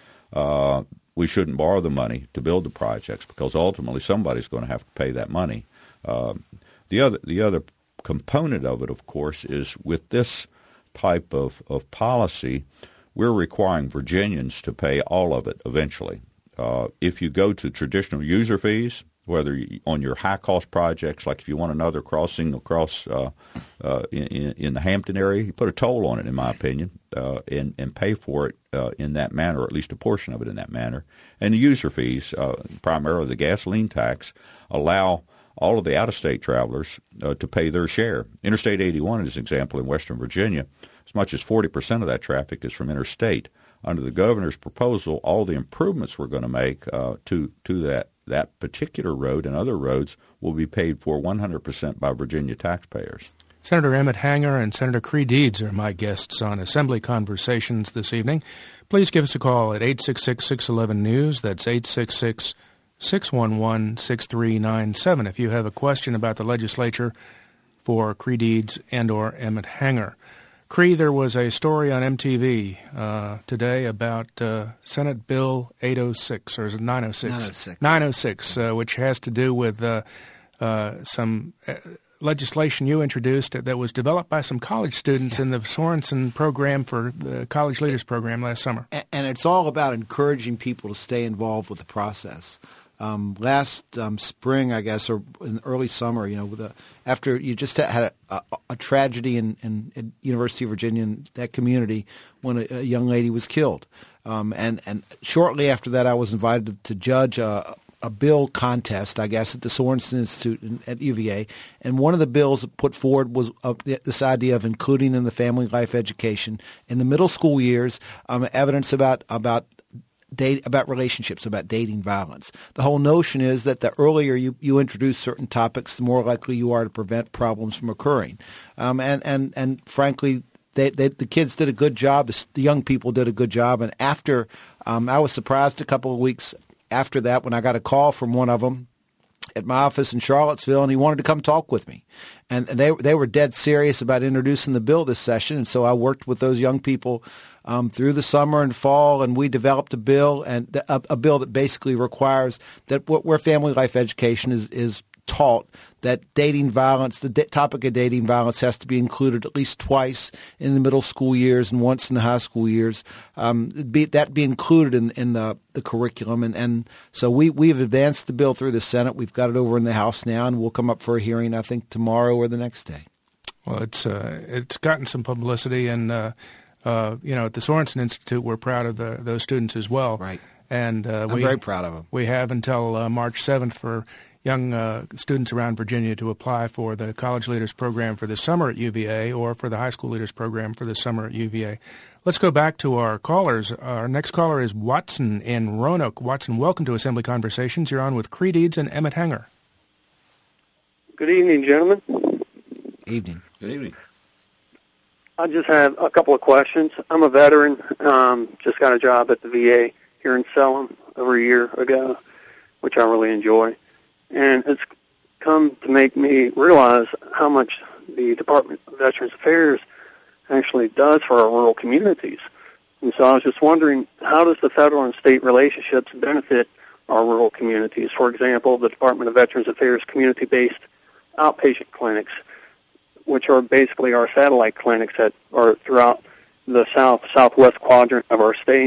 uh, we shouldn't borrow the money to build the projects, because ultimately somebody's going to have to pay that money. Uh, the other the other component of it, of course, is with this type of, of policy, we're requiring Virginians to pay all of it eventually. Uh, if you go to traditional user fees, whether you, on your high-cost projects, like if you want another crossing across uh, uh, in, in the Hampton area, you put a toll on it, in my opinion, uh, and, and pay for it uh, in that manner, or at least a portion of it in that manner. And the user fees, uh, primarily the gasoline tax, allow all of the out-of-state travelers uh, to pay their share. Interstate eighty-one is an example in Western Virginia. As much as forty percent of that traffic is from interstate. Under the governor's proposal, all the improvements we're going to make uh, to to that that particular road and other roads will be paid for one hundred percent by Virginia taxpayers. Senator Emmett Hanger and Senator Creigh Deeds are my guests on Assembly Conversations this evening. Please give us a call at eight six six, six one one, news. That's eight six six, six one one, six three nine seven if you have a question about the legislature for Creigh Deeds and or Emmett Hanger. Creigh, there was a story on M T V uh, today about uh, Senate Bill eight oh six, or is it nine oh six? nine oh six. nine oh six, uh, which has to do with uh, uh, some uh, legislation you introduced that was developed by some college students in the Sorensen program for the College Leaders Program last summer. And it's all about encouraging people to stay involved with the process. Um, last um, spring, I guess, or in early summer, you know, with a, after you just had a, a, a tragedy in, in, in University of Virginia, in that community, when a, a young lady was killed. Um, and, and shortly after that, I was invited to, to judge a, a bill contest, I guess, at the Sorensen Institute in, at U V A. And one of the bills put forward was uh, this idea of including in the family life education in the middle school years um, evidence about about Date, about relationships, about dating violence. The whole notion is that the earlier you, you introduce certain topics, the more likely you are to prevent problems from occurring. Um, and, and, and frankly, they, they, the kids did a good job. The young people did a good job. And after, um, I was surprised a couple of weeks after that when I got a call from one of them at my office in Charlottesville, and he wanted to come talk with me. And they they were dead serious about introducing the bill this session, and so I worked with those young people um, through the summer and fall, and we developed a bill, and th- a, a bill that basically requires that w- where family life education is, is taught, that dating violence, the d- topic of dating violence has to be included at least twice in the middle school years and once in the high school years. Um, be, that be included in, in the, the curriculum. And, and so we, we've advanced the bill through the Senate. We've got it over in the House now, and we'll come up for a hearing, I think, tomorrow or the next day. Well, it's uh, it's gotten some publicity, and, uh, uh, you know, at the Sorensen Institute, we're proud of the, those students as well. Right. And uh, I'm we, very proud of them. We have until uh, March seventh for young uh, students around Virginia to apply for the College Leaders Program for the summer at U V A or for the High School Leaders Program for the summer at U V A. Let's go back to our callers. Our next caller is Watson in Roanoke. Watson, welcome to Assembly Conversations. You're on with Creed Eads and Emmett Hanger. Good evening, gentlemen. Evening. Good evening. I just have a couple of questions. I'm a veteran. Um, just got a job at the V A here in Salem over a year ago, which I really enjoy. And it's come to make me realize how much the Department of Veterans Affairs actually does for our rural communities. And so I was just wondering, how does the federal and state relationships benefit our rural communities? For example, the Department of Veterans Affairs community-based outpatient clinics, which are basically our satellite clinics that are throughout the south, southwest quadrant of our state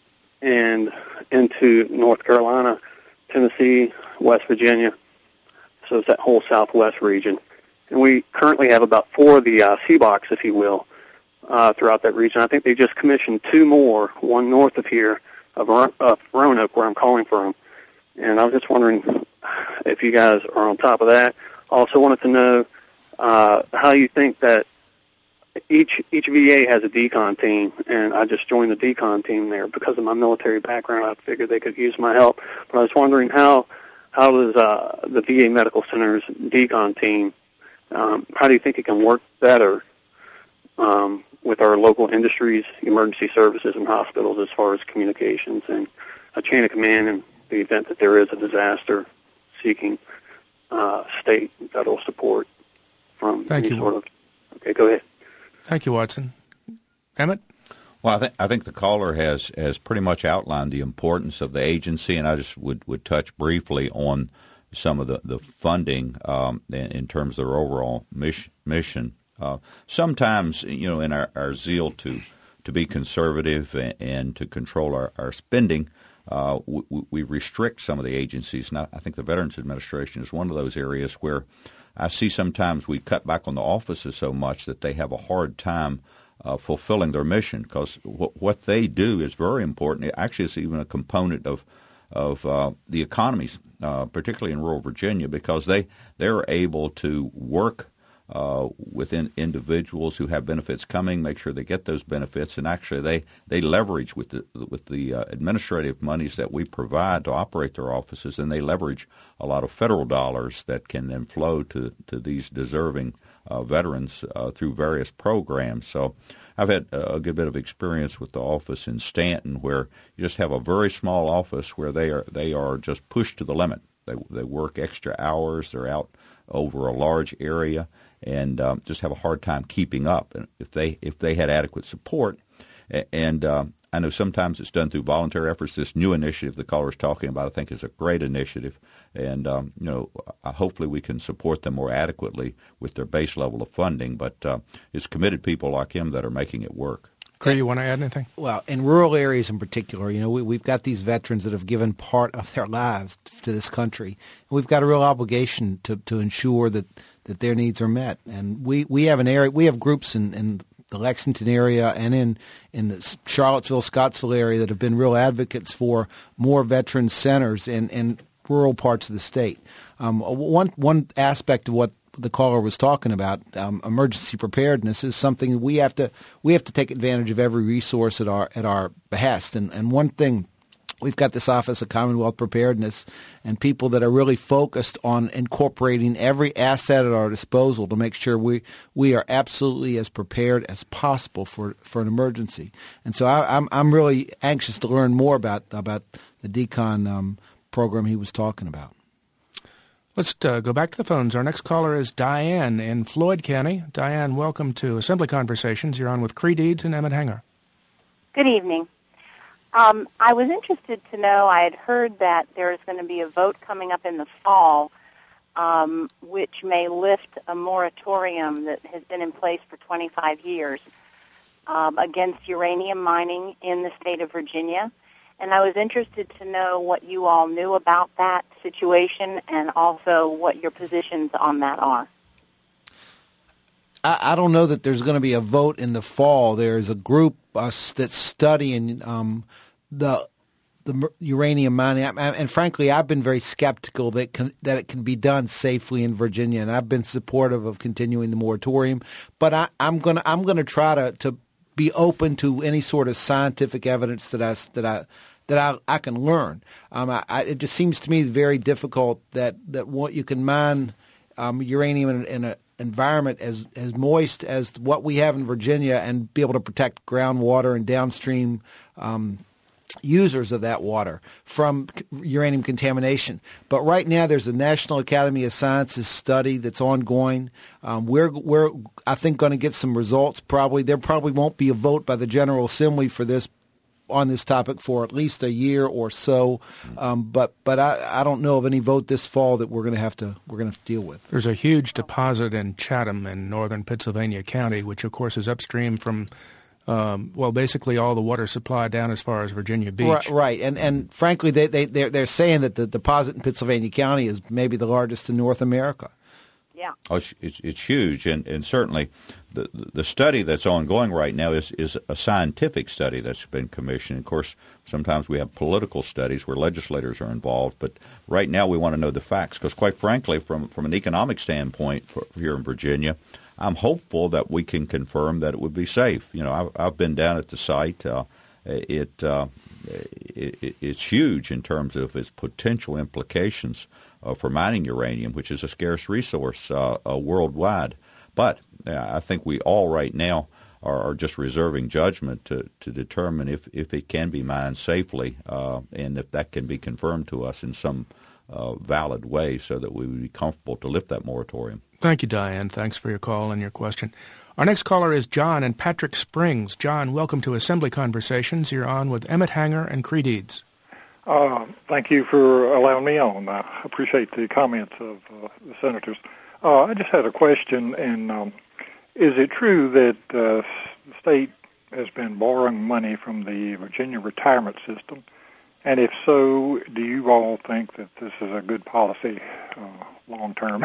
and into North Carolina, Tennessee, West Virginia. So it's that whole southwest region. And we currently have about four of the uh, C BOCs, if you will, uh, throughout that region. I think they just commissioned two more, one north of here, of, of Roanoke, where I'm calling from. And I was just wondering if you guys are on top of that. Also wanted to know uh, how you think that each each V A has a decon team, and I just joined the decon team there because of my military background. I figured they could use my help. But I was wondering how how does uh, the V A Medical Center's decon team, um, how do you think it can work better um, with our local industries, emergency services, and hospitals as far as communications and a chain of command in the event that there is a disaster, seeking uh, state and federal support from Thank any you. sort of... Okay, go ahead. Thank you, Watson. Emmett? Well, I think I think the caller has, has pretty much outlined the importance of the agency, and I just would, would touch briefly on some of the, the funding um, in, in terms of their overall mission. mission. Uh, sometimes, you know, in our, our zeal to, to be conservative and, and to control our, our spending, uh, we, we restrict some of the agencies. And I, I think the Veterans Administration is one of those areas where I see sometimes we cut back on the offices so much that they have a hard time uh, fulfilling their mission, because w- what they do is very important. Actually, it's even a component of of uh, the economies, uh, particularly in rural Virginia, because they they're able to work uh, within individuals who have benefits coming, make sure they get those benefits, and actually they, they leverage with the with the uh, administrative monies that we provide to operate their offices, and they leverage a lot of federal dollars that can then flow to to these deserving uh, veterans uh, through various programs. So I've had a good bit of experience with the office in Stanton, where you just have a very small office where they are they are just pushed to the limit. They they work extra hours. They're out over a large area, and um, just have a hard time keeping up. And if they if they had adequate support, and um, I know sometimes it's done through voluntary efforts. This new initiative the caller is talking about, I think, is a great initiative, and um, you know, hopefully we can support them more adequately with their base level of funding. But uh, it's committed people like him that are making it work. Clay, you want to add anything? Well, in rural areas in particular, you know, we, we've got these veterans that have given part of their lives to this country. And we've got a real obligation to, to ensure that, that their needs are met. And we, we have an area, we have groups in, in the Lexington area and in, in the Charlottesville, Scottsville area that have been real advocates for more veteran centers in, in rural parts of the state. Um, one, one aspect of what the caller was talking about, um, emergency preparedness, is something we have to we have to take advantage of every resource at our at our behest. And and one thing, we've got this Office of Commonwealth Preparedness and people that are really focused on incorporating every asset at our disposal to make sure we we are absolutely as prepared as possible for, for an emergency. And so I, I'm I'm really anxious to learn more about about the decon um, program he was talking about. Let's uh, go back to the phones. Our next caller is Diane in Floyd County. Diane, welcome to Assembly Conversations. You're on with Cree Deeds and Emmett Hanger. Good evening. Um, I was interested to know, I had heard that there's going to be a vote coming up in the fall um, which may lift a moratorium that has been in place for twenty-five years um, against uranium mining in the state of Virginia. And I was interested to know what you all knew about that situation and also what your positions on that are. I, I don't know that there's going to be a vote in the fall. There's a group uh, that's studying um, the the uranium mining, and frankly, I've been very skeptical that can, that it can be done safely in Virginia, and I've been supportive of continuing the moratorium. But I, I'm going to I'm going to try to to be open to any sort of scientific evidence that I that I that I, I can learn. Um, I, I, it just seems to me very difficult that that what you can mine um, uranium in, in an environment as as moist as what we have in Virginia and be able to protect groundwater and downstream um, users of that water from uranium contamination. But right now there's a National Academy of Sciences study that's ongoing. Um, we're, we're, I think, going to get some results probably. There probably won't be a vote by the General Assembly for this on this topic for at least a year or so. Um, but but I, I don't know of any vote this fall that we're going to have to we're going to deal with. There's a huge deposit in Chatham in northern Pennsylvania County, which of course is upstream from Um, well, basically all the water supply down as far as Virginia Beach. Right, right. And and frankly, they, they, they're, they're saying that the deposit in Pennsylvania County is maybe the largest in North America. Yeah. Oh, it's, it's huge, and, and certainly the the study that's ongoing right now is, is a scientific study that's been commissioned. Of course, sometimes we have political studies where legislators are involved, but right now we want to know the facts because, quite frankly, from, from an economic standpoint for, here in Virginia, I'm hopeful that we can confirm that it would be safe. You know, I've, I've been down at the site. Uh, it, uh, it it's huge in terms of its potential implications uh, for mining uranium, which is a scarce resource uh, uh, worldwide. But uh, I think we all right now are, are just reserving judgment to, to determine if, if it can be mined safely uh, and if that can be confirmed to us in some uh, valid way so that we would be comfortable to lift that moratorium. Thank you, Diane. Thanks for your call and your question. Our next caller is John in Patrick Springs. John, welcome to Assembly Conversations. You're on with Emmett Hanger and Cree Deeds. Uh, thank you for allowing me on. I appreciate the comments of uh, the senators. Uh, I just had a question, and um, is it true that uh, the state has been borrowing money from the Virginia retirement system? And if so, do you all think that this is a good policy uh, long term?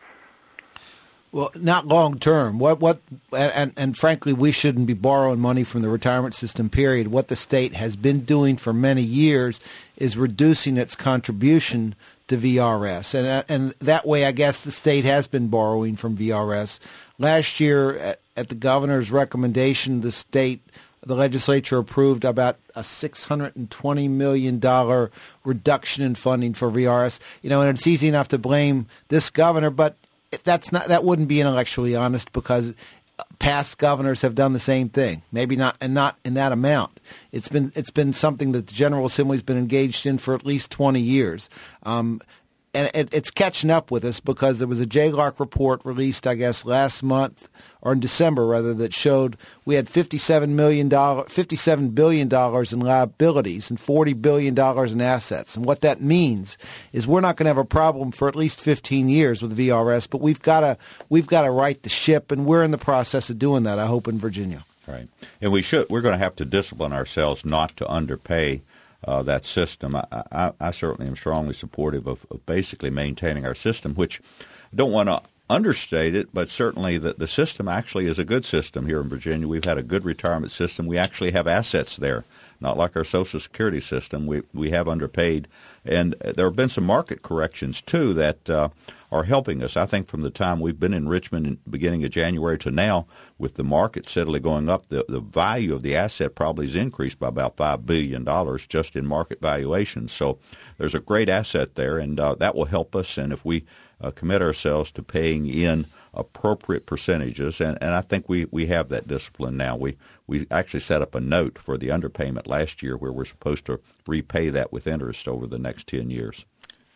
Well, not long term. What what and, and frankly, we shouldn't be borrowing money from the retirement system, period. What the state has been doing for many years is reducing its contribution to V R S. And and that way, I guess the state has been borrowing from V R S. Last year, at, at the governor's recommendation, the state, the legislature approved about a six hundred twenty million dollars reduction in funding for V R S. You know, and it's easy enough to blame this governor, but That's not. That wouldn't be intellectually honest because past governors have done the same thing. Maybe not, and not in that amount. It's been it's been something that the General Assembly's been engaged in for at least twenty years, um, and it, it's catching up with us because there was a J L A R C report released, I guess, last month or in December rather, that showed we had fifty-seven million dollars, fifty-seven billion dollars in liabilities and forty billion dollars in assets. And what that means is we're not going to have a problem for at least fifteen years with V R S, but we've got to we've got to right the ship, and we're in the process of doing that, I hope, in Virginia. Right. And we should, we're going to have to discipline ourselves not to underpay uh, that system. I, I, I certainly am strongly supportive of, of basically maintaining our system, which I don't want to understate it, but certainly the, the system actually is a good system here in Virginia. We've had a good retirement system. We actually have assets there, not like our Social Security system. We we have underpaid. And there have been some market corrections, too, that uh, are helping us. I think from the time we've been in Richmond in the beginning of January to now, with the market steadily going up, the, the value of the asset probably has increased by about five billion dollars just in market valuation. So there's a great asset there, and uh, that will help us. And if we uh, commit ourselves to paying in appropriate percentages, and, and I think we, we have that discipline now. We we actually set up a note for the underpayment last year where we're supposed to repay that with interest over the next ten years.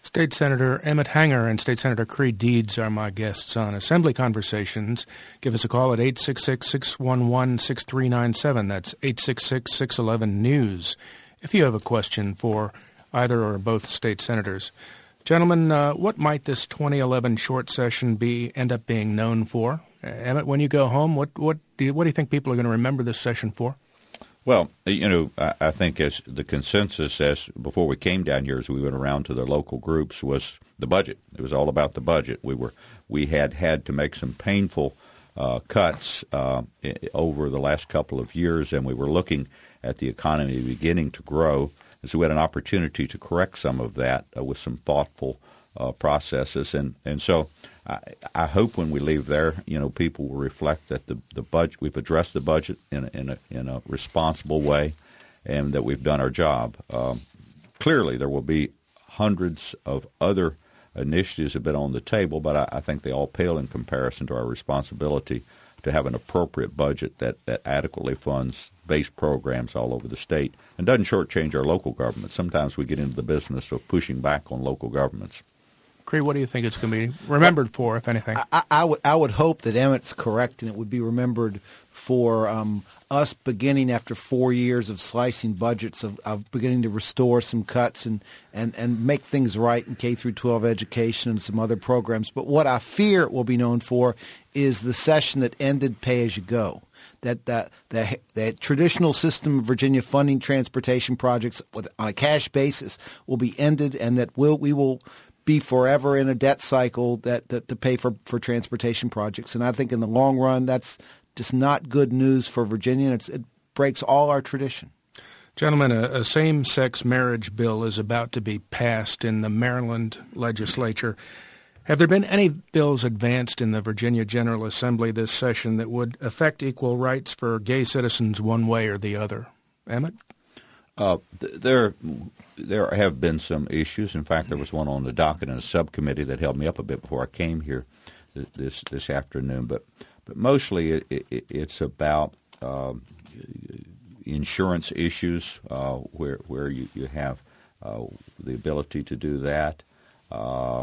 State Senator Emmett Hanger and State Senator Creed Deeds are my guests on Assembly Conversations. Give us a call at eight six six, six one one, six three nine seven. That's eight six six, six one one, news if you have a question for either or both state senators. Gentlemen, uh, what might this twenty eleven short session be end up being known for? Uh, Emmett, when you go home, what, what, do you, what do you think people are going to remember this session for? Well, you know, I, I think as the consensus as before we came down here, as we went around to the local groups, was the budget. It was all about the budget. We were we had had to make some painful uh, cuts uh, over the last couple of years, and we were looking at the economy beginning to grow. And so we had an opportunity to correct some of that uh, with some thoughtful uh, processes, and and so. I, I hope when we leave there, you know, people will reflect that the, the budget we've addressed the budget in a, in a in a responsible way, and that we've done our job. Um, clearly, there will be hundreds of other initiatives that have been on the table, but I, I think they all pale in comparison to our responsibility to have an appropriate budget that, that adequately funds base programs all over the state and doesn't shortchange our local government. Sometimes we get into the business of pushing back on local governments. Cree, what do you think it's going to be remembered for, if anything? I, I, would, I would hope that Emmett's correct, and it would be remembered for um, us beginning after four years of slicing budgets, of, of beginning to restore some cuts and, and, and make things right in K through twelve education and some other programs. But what I fear it will be known for is the session that ended pay-as-you-go. That the, the, the traditional system of Virginia funding transportation projects with, on a cash basis will be ended, and that we'll, we will be forever in a debt cycle that, that to pay for, for transportation projects. And I think in the long run, that's just not good news for Virginia. It's, it breaks all our tradition. Gentlemen, a, a same-sex marriage bill is about to be passed in the Maryland legislature. Have there been any bills advanced in the Virginia General Assembly this session that would affect equal rights for gay citizens one way or the other? Emmett? Uh, th- there there have been some issues. In fact, there was one on the docket in a subcommittee that held me up a bit before I came here th- this this afternoon. But but mostly it, it, it's about um, insurance issues uh, where where you, you have uh, the ability to do that. Uh,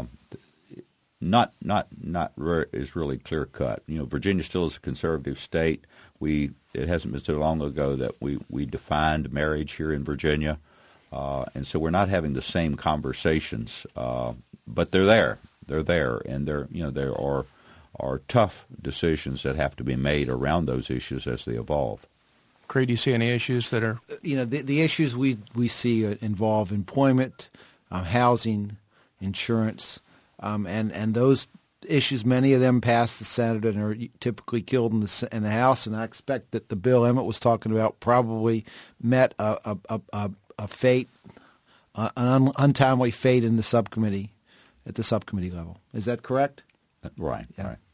not not not re- is really clear cut. You know, Virginia still is a conservative state. We it hasn't been so long ago that we, we defined marriage here in Virginia, uh, and so we're not having the same conversations. Uh, but they're there, they're there, and there you know there are are tough decisions that have to be made around those issues as they evolve. Creed, do you see any issues that are you know the, the issues we we see involve employment, uh, housing, insurance, um, and and those issues, many of them pass the Senate and are typically killed in the in the House, and I expect that the bill Emmett was talking about probably met a a, a, a fate, uh, an un, untimely fate in the subcommittee, at the subcommittee level. Is that correct? Right. Yeah. Right.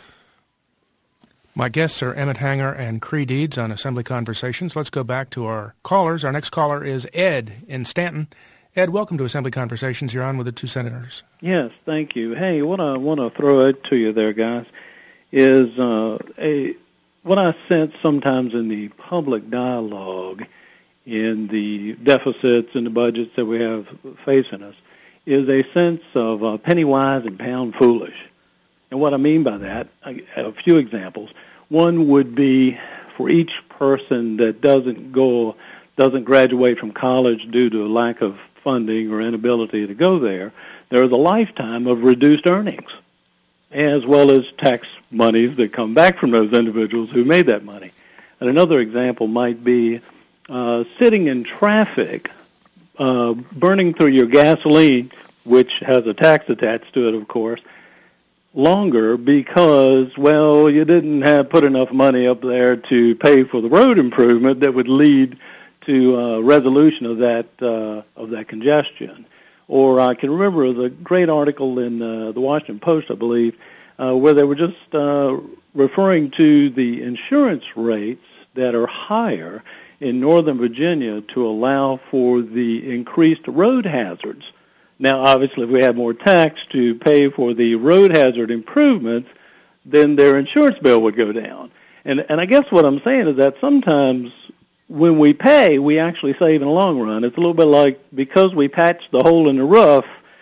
My guests are Emmett Hanger and Cree Deeds on Assembly Conversations. Let's go back to our callers. Our next caller is Ed in Stanton. Ed, welcome to Assembly Conversations. You're on with the two senators. Yes, thank you. Hey, what I want to throw out to you there, guys, is uh, a what I sense sometimes in the public dialogue, in the deficits and the budgets that we have facing us, is a sense of uh, penny wise and pound foolish. And what I mean by that, I, a few examples. One would be for each person that doesn't go, doesn't graduate from college due to a lack of funding or inability to go there, there is a lifetime of reduced earnings, as well as tax monies that come back from those individuals who made that money. And another example might be uh, sitting in traffic, uh, burning through your gasoline, which has a tax attached to it, of course, longer because, well, you didn't have put enough money up there to pay for the road improvement that would lead to uh, resolution of that uh, of that congestion. Or I can remember the great article in uh, the Washington Post, I believe, uh, where they were just uh, referring to the insurance rates that are higher in Northern Virginia to allow for the increased road hazards. Now, obviously, if we had more tax to pay for the road hazard improvements, then their insurance bill would go down. And and I guess what I'm saying is that sometimes when we pay, we actually save in the long run. It's a little bit like because we patched the hole in the roof,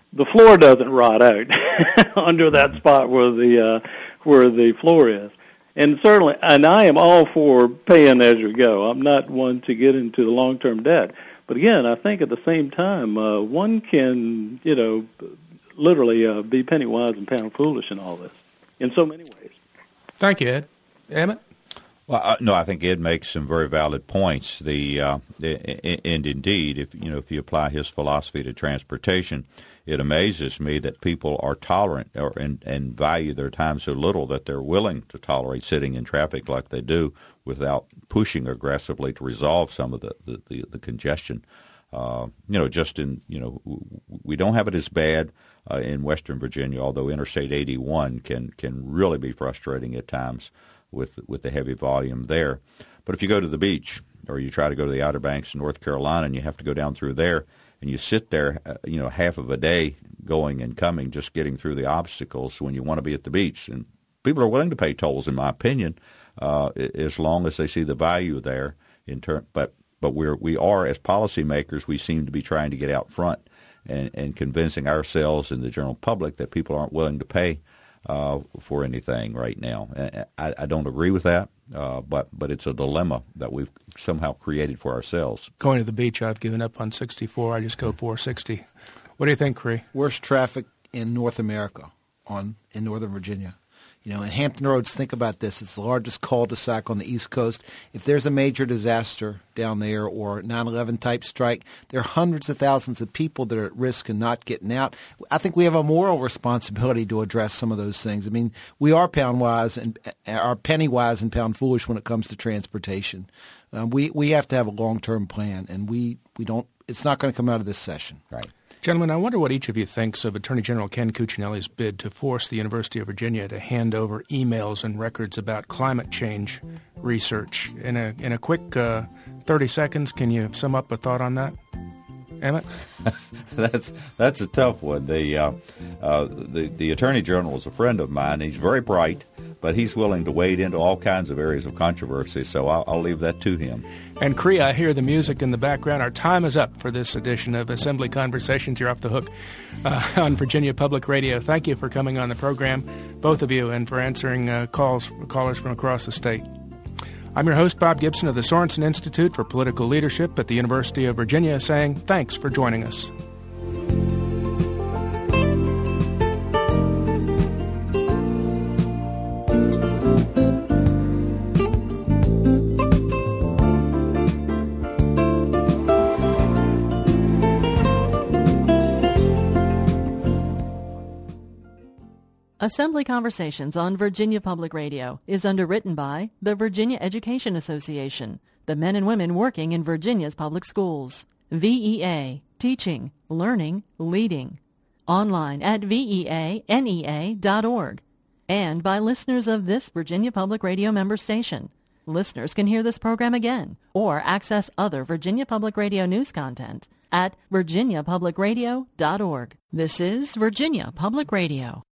the floor doesn't rot out under that spot where the uh, where the floor is. And certainly, and I am all for paying as you go. I'm not one to get into the long-term debt. But again, I think at the same time, uh, one can, you know, literally uh, be penny wise and pound foolish in all this, in so many ways. Thank you, Ed. Emmett? Well, uh, no, I think Ed makes some very valid points. The, uh, the and indeed, if you know, if you apply his philosophy to transportation, it amazes me that people are tolerant or and, and value their time so little that they're willing to tolerate sitting in traffic like they do without pushing aggressively to resolve some of the the, the, the congestion. Uh, you know, just in you know, we don't have it as bad uh, in Western Virginia, although Interstate eighty-one can can really be frustrating at times with with the heavy volume there. But if you go to the beach or you try to go to the Outer Banks in North Carolina and you have to go down through there and you sit there, uh, you know, half of a day going and coming, just getting through the obstacles when you want to be at the beach. And people are willing to pay tolls, in my opinion, uh, as long as they see the value there. In turn, but but we're we are as policymakers, we seem to be trying to get out front and, and convincing ourselves and the general public that people aren't willing to pay uh, for anything right now. I, I don't agree with that, uh, but but it's a dilemma that we've somehow created for ourselves. Going to the beach, I've given up on sixty-four. I just go four sixty. What do you think, Cree? Worst traffic in North America on in Northern Virginia. You know, in Hampton Roads, think about this. It's the largest cul-de-sac on the East Coast. If there's a major disaster down there or nine eleven type strike, there are hundreds of thousands of people that are at risk and not getting out. I think we have a moral responsibility to address some of those things. I mean, we are pound-wise and are penny-wise and pound-foolish when it comes to transportation. Um, we we have to have a long-term plan, and we, we don't. It's not going to come out of this session. Right. Gentlemen, I wonder what each of you thinks of Attorney General Ken Cuccinelli's bid to force the University of Virginia to hand over emails and records about climate change research. In a in a quick uh, thirty seconds, can you sum up a thought on that? Emmett? that's that's a tough one. The, uh, uh, the the Attorney General is a friend of mine. He's very bright, but he's willing to wade into all kinds of areas of controversy, so I'll, I'll leave that to him. And Cree, I hear the music in the background. Our time is up for this edition of Assembly Conversations. You're off the hook uh, on Virginia Public Radio. Thank you for coming on the program, both of you, and for answering uh, calls callers from across the state. I'm your host, Bob Gibson of the Sorensen Institute for Political Leadership at the University of Virginia, saying thanks for joining us. Assembly Conversations on Virginia Public Radio is underwritten by the Virginia Education Association, the men and women working in Virginia's public schools. V E A, teaching, learning, leading. Online at V E A N E A dot org. And by listeners of this Virginia Public Radio member station. Listeners can hear this program again or access other Virginia Public Radio news content at virginia public radio dot org. This is Virginia Public Radio.